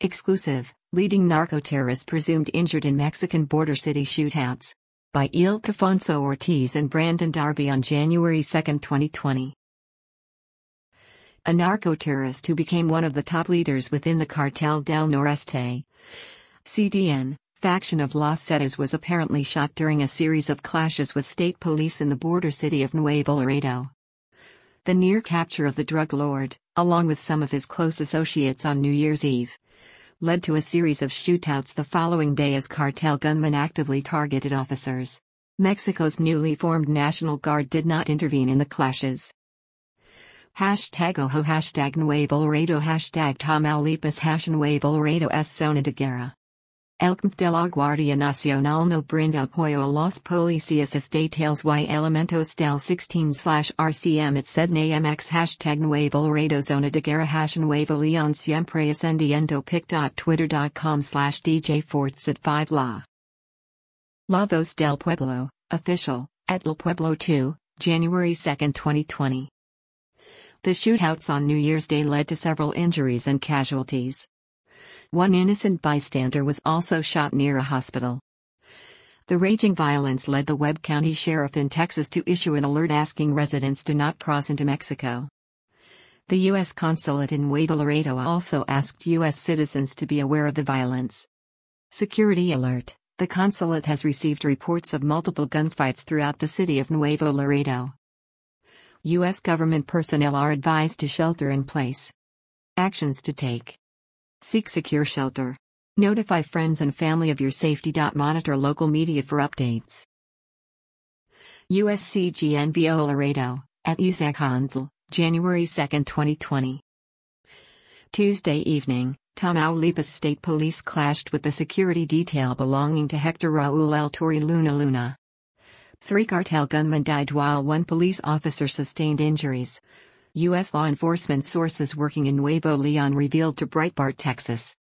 Exclusive, leading narco-terrorist presumed injured in Mexican border city shootouts. By Ildefonso Ortiz and Brandon Darby on January 2, 2020. A narco-terrorist who became one of the top leaders within the Cartel del Noreste, CDN, faction of Los Zetas was apparently shot during a series of clashes with state police in the border city of Nuevo Laredo. The near capture of the drug lord, along with some of his close associates on New Year's Eve, led to a series of shootouts the following day as cartel gunmen actively targeted officers. Mexico's newly formed National Guard did not intervene in the clashes. #Ojo #Nuevo Laredo #Tamaulipas #Nuevo Laredo es zona de guerra. El CMP de la Guardia Nacional no brinda apoyo a los policías estatales y elementos del 16/RCM it said NAMX #Nuevo Laredo zona de guerra #Nuevo León siempre ascendiendo pic.twitter.com/DJ Forts at 5 La Voz del Pueblo, official, at El Pueblo 2, January 2, 2020. The shootouts on New Year's Day led to several injuries and casualties. One innocent bystander was also shot near a hospital. The raging violence led the Webb County Sheriff in Texas to issue an alert asking residents to not cross into Mexico. The U.S. Consulate in Nuevo Laredo also asked U.S. citizens to be aware of the violence. Security alert: the consulate has received reports of multiple gunfights throughout the city of Nuevo Laredo. U.S. government personnel are advised to shelter in place. Actions to take: seek secure shelter. Notify friends and family of your safety. Monitor local media for updates. USCGNVO Laredo, at Usacontal, January 2, 2020. Tuesday evening, Tamaulipas State Police clashed with the security detail belonging to Hector Raul El Torre Luna. 3 cartel gunmen died while 1 police officer sustained injuries. U.S. law enforcement sources working in Nuevo León revealed to Breitbart, Texas.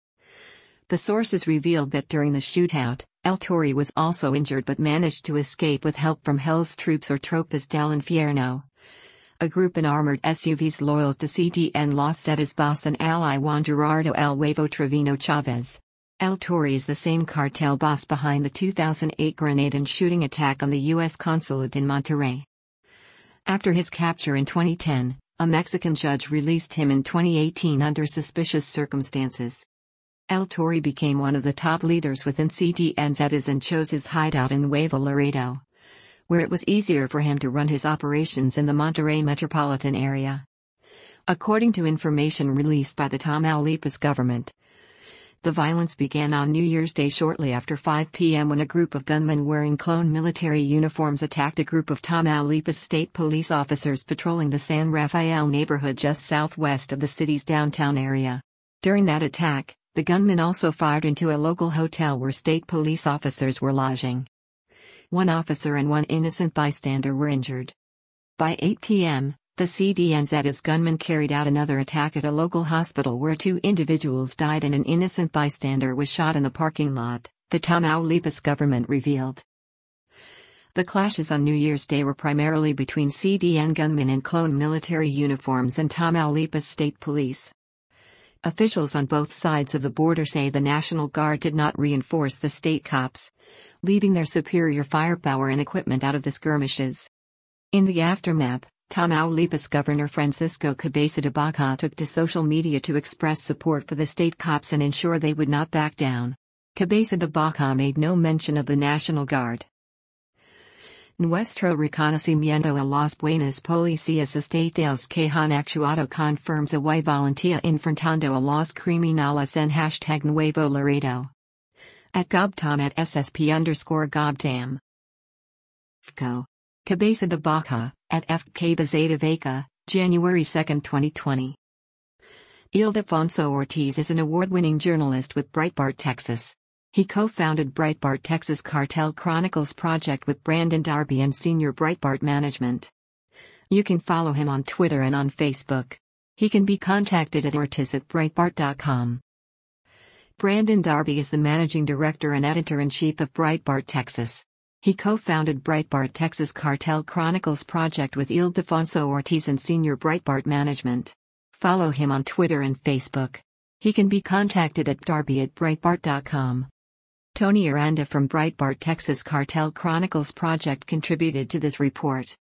The sources revealed that during the shootout, El Torre was also injured but managed to escape with help from Hell's Troops or Tropas del Infierno, a group in armored SUVs loyal to CDN Los Zetas boss and ally Juan Gerardo El Huevo Trevino Chavez. El Torre is the same cartel boss behind the 2008 grenade and shooting attack on the U.S. consulate in Monterrey. After his capture in 2010, a Mexican judge released him in 2018 under suspicious circumstances. El Torre became one of the top leaders within CDN Zetas and chose his hideout in Nuevo Laredo, where it was easier for him to run his operations in the Monterrey metropolitan area. According to information released by the Tamaulipas government, the violence began on New Year's Day shortly after 5 p.m. when a group of gunmen wearing clone military uniforms attacked a group of Tamaulipas state police officers patrolling the San Rafael neighborhood just southwest of the city's downtown area. During that attack, the gunmen also fired into a local hotel where state police officers were lodging. 1 officer and 1 innocent bystander were injured. By 8 p.m., the CDN Zetas gunmen carried out another attack at a local hospital where 2 individuals died and an innocent bystander was shot in the parking lot, the Tamaulipas government revealed. The clashes on New Year's Day were primarily between CDN gunmen in clone military uniforms and Tamaulipas State Police. Officials on both sides of the border say the National Guard did not reinforce the state cops, leaving their superior firepower and equipment out of the skirmishes. In the aftermath, Tamaulipas Governor Francisco Cabeza de Baca took to social media to express support for the state cops and ensure they would not back down. Cabeza de Baca made no mention of the National Guard. Nuestro reconocimiento a las buenas policías estatales que han actuado con firmes y valentía enfrentando a los criminales en #Nuevo Laredo. At Gobtam at SSP_Gobtam. FCO. Cabeza de Baca, at Cabeza de Vaca, January 2, 2020. Ildefonso Ortiz is an award-winning journalist with Breitbart, Texas. He co-founded Breitbart Texas Cartel Chronicles project with Brandon Darby and senior Breitbart management. You can follow him on Twitter and on Facebook. He can be contacted at ortiz@breitbart.com. Brandon Darby is the managing director and editor-in-chief of Breitbart Texas. He co-founded Breitbart Texas Cartel Chronicles project with Ildefonso Ortiz and senior Breitbart management. Follow him on Twitter and Facebook. He can be contacted at darby@breitbart.com. Tony Aranda from Breitbart Texas Cartel Chronicles Project contributed to this report.